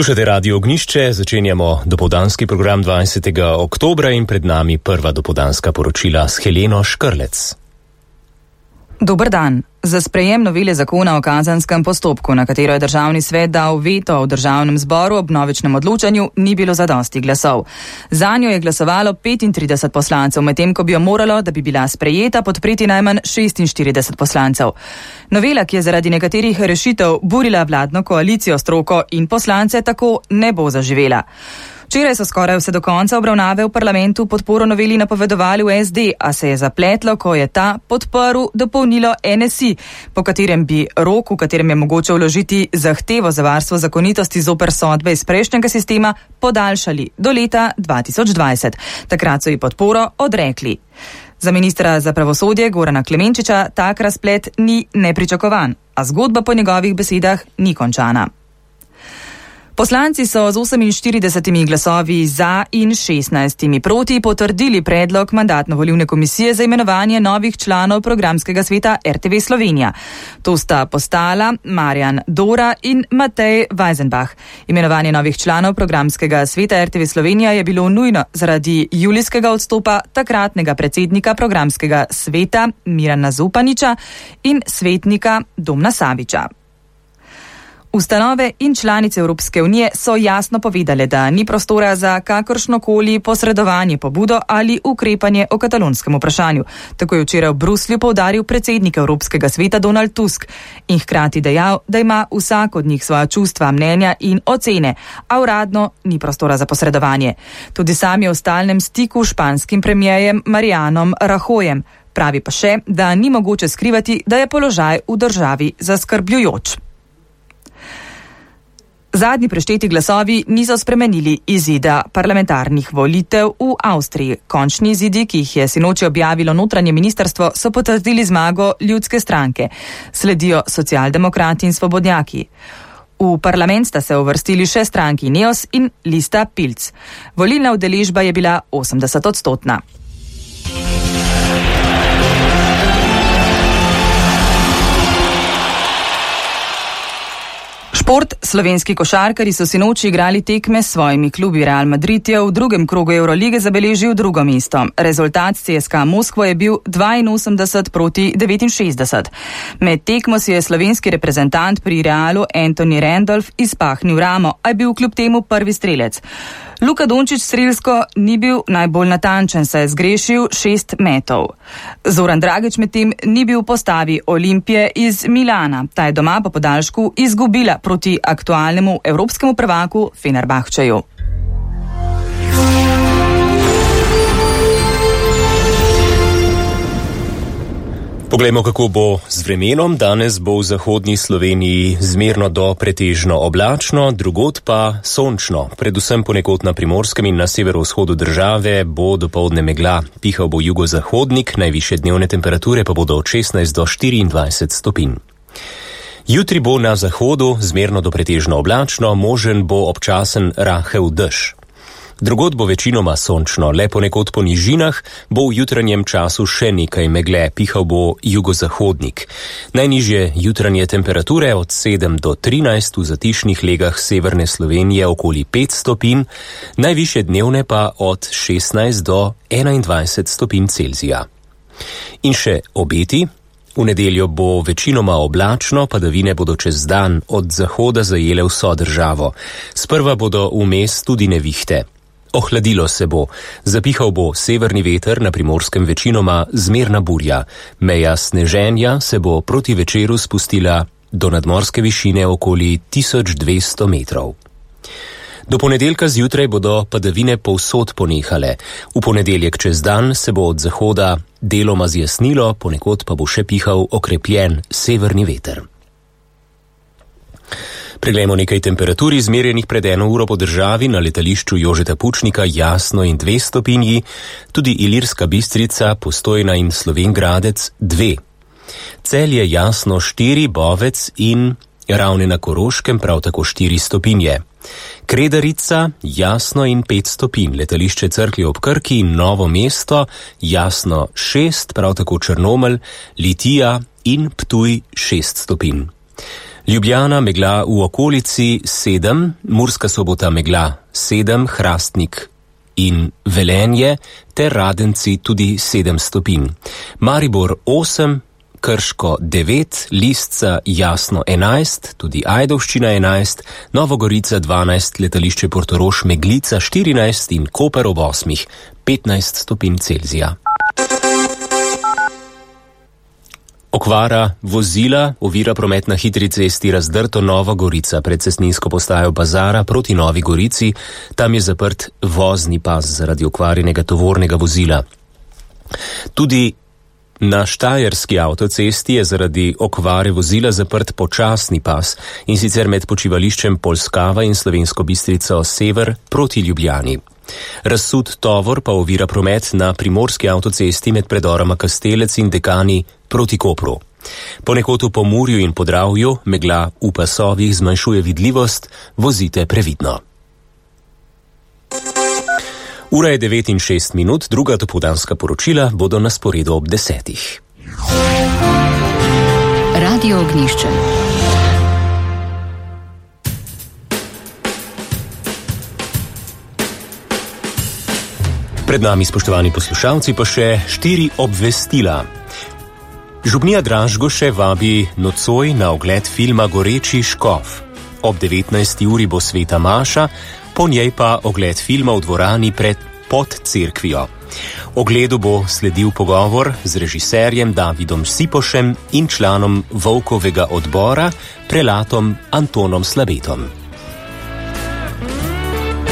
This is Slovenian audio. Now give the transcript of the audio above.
Poslušate Radio Ognjišče, začenjamo dopoldanski program 20. oktobra in pred nami prva dopoldanska poročila s Heleno Škrlec. Dober dan. Za sprejem novele zakona o kazanskem postopku, na katero je državni svet dal veto v državnem zboru ob vnovičnem odločanju, ni bilo zadosti glasov. Zanjo je glasovalo 35 poslancev, medtem ko bi jo moralo, da bi bila sprejeta, podpreti najmanj 46 poslancev. Novela, ki je zaradi nekaterih rešitev burila vladno koalicijo, stroko in poslance, tako ne bo zaživela. Včeraj so skoraj vse do konca obravnave v parlamentu podporo noveli napovedovali v SD, a se je zapletlo, ko je ta podprl dopolnilo NSI, po katerem bi rok, v katerem je mogoče vložiti zahtevo za varstvo zakonitosti zoper sodbe iz prejšnjega sistema, podaljšali do leta 2020. Takrat so ji podporo odrekli. Za ministra za pravosodje Gorana Klemenčiča tak razplet ni nepričakovan, a zgodba po njegovih besedah ni končana. Poslanci so z 48 glasovi za in 16 proti potrdili predlog mandatno-volilne komisije za imenovanje novih članov programskega sveta RTV Slovenija. To sta postala Marjan Dora in Matej Weizenbach. Imenovanje novih članov programskega sveta RTV Slovenija je bilo nujno zaradi julijskega odstopa takratnega predsednika programskega sveta Mirana Zupaniča in svetnika Domna Saviča. Ustanove in članice Evropske unije so jasno povedale, da ni prostora za kakršnokoli posredovanje pobudo ali ukrepanje o katalonskem vprašanju. Tako je včeraj v Bruslju poudaril predsednik Evropskega sveta Donald Tusk in hkrati dejal, da ima vsak od njih svoja čustva, mnenja in ocene, a uradno ni prostora za posredovanje. Tudi sam je v stalnem stiku s španskim premierjem Marianom Rajoyem. Pravi pa še, da ni mogoče skrivati, da je položaj v državi zaskrbljujoč. Zadnji prešteti glasovi niso spremenili izida parlamentarnih volitev v Avstriji. Končni izidi, ki jih je sinoči objavilo notranje ministrstvo, so potrdili zmago ljudske stranke. Sledijo socialdemokrati in svobodnjaki. V parlament sta se uvrstili še stranki Neos in lista Pilc. Volilna udeležba je bila 80%. Šport. Slovenski košarkarji so sinoči igrali tekme s svojimi klubi. Real Madrid je v drugem krogu Eurolige zabeležil drugo mesto. Rezultat CSKA Moskva je bil 82-69. Med tekmo si je slovenski reprezentant pri Realu Anthony Randolph izpahnil ramo, a je bil kljub temu prvi strelec. Luka Dončić strelsko ni bil najbolj natančen, saj je zgrešil 6 metov. Zoran Dragić medtem ni bil v postavi Olimpije iz Milana. Ta je doma po podaljšku izgubila proti aktualnemu evropskemu prvaku Fenerbahčeju. Poglejmo, kako bo z vremenom. Danes bo v zahodni Sloveniji zmerno do pretežno oblačno, drugod pa sončno. Predvsem ponekod na Primorskem in na severovzhodu države bo dopoldne megla. Pihal bo jugozahodnik, najvišje dnevne temperature pa bodo od 16 do 24 stopinj. Jutri bo na zahodu zmerno do pretežno oblačno, možen bo občasen rahel dež. Drugod bo večinoma sončno, le ponekod po nižinah bo v jutranjem času še nekaj megle, pihal bo jugozahodnik. Najnižje jutranje temperature od 7 do 13, v zatišnih legah severne Slovenije okoli 5 stopinj, najvišje dnevne pa od 16 do 21 stopinj Celzija. In še obeti. V nedeljo bo večinoma oblačno, padavine bodo čez dan od zahoda zajele vso državo. Sprva bodo vmes tudi nevihte. Ohladilo se bo, zapihal bo severni veter, na Primorskem večinoma zmerna burja. Meja sneženja se bo proti večeru spustila do nadmorske višine okoli 1200 metrov. Do ponedeljka zjutraj bodo padavine povsod ponehale. V ponedeljek čez dan se bo od zahoda deloma zjasnilo, ponekod pa bo še pihal okrepljen severni veter. Preglejmo nekaj temperatur izmerjenih pred 1 uro po državi. Na letališču Jožeta Pučnika jasno in 2 stopinji, tudi Ilirska Bistrica, Postojna in Slovenj Gradec 2. Celje jasno 4, Bovec in Ravne na Koroškem prav tako 4 stopinje. Kredarica jasno in 5 stopinj, letališče Cerklje ob Krki in Novo mesto jasno 6, prav tako Črnomelj, Litija in Ptuj 6 stopinj. Ljubljana megla v okolici 7, Murska Sobota megla 7, Hrastnik in Velenje ter Radenci tudi 7 stopinj. Maribor 8, Krško 9, Lisca jasno 11, tudi Ajdovščina 11, Novogorica 12, letališče Portorož meglica 14 in Koper ob 8, 15 stopinj Celzija. Okvara vozila ovira promet na hitri cesti Razdrto Nova Gorica pred cestninsko postajo Bazara proti Novi Gorici. Tam je zaprt vozni pas zaradi okvarjenega tovornega vozila. Tudi na Štajerski avtocesti je zaradi okvare vozila zaprt počasni pas, in sicer med počivališčem Polskava in Slovensko Bistrico Sever proti Ljubljani. Razsut tovor pa ovira promet na primorski avtocesti med predorama Kastelec in Dekani proti Kopru. Ponekod v Pomurju in Podravju megla v pasovih zmanjšuje vidljivost, vozite previdno. Ura je 9:06, druga dopoldanska poročila bodo na sporedu ob 10. Radio Ognjišče. Pred nami, spoštovani poslušalci, pa še 4 obvestila. Župnija Dražgoše vabi nocoj na ogled filma Goreči škof. Ob 19. uri bo sveta maša, po njej pa ogled filma v dvorani pod cerkvijo. Ogledu bo sledil pogovor z režiserjem Davidom Sipošem in članom Volkovega odbora, prelatom Antonom Slabetom.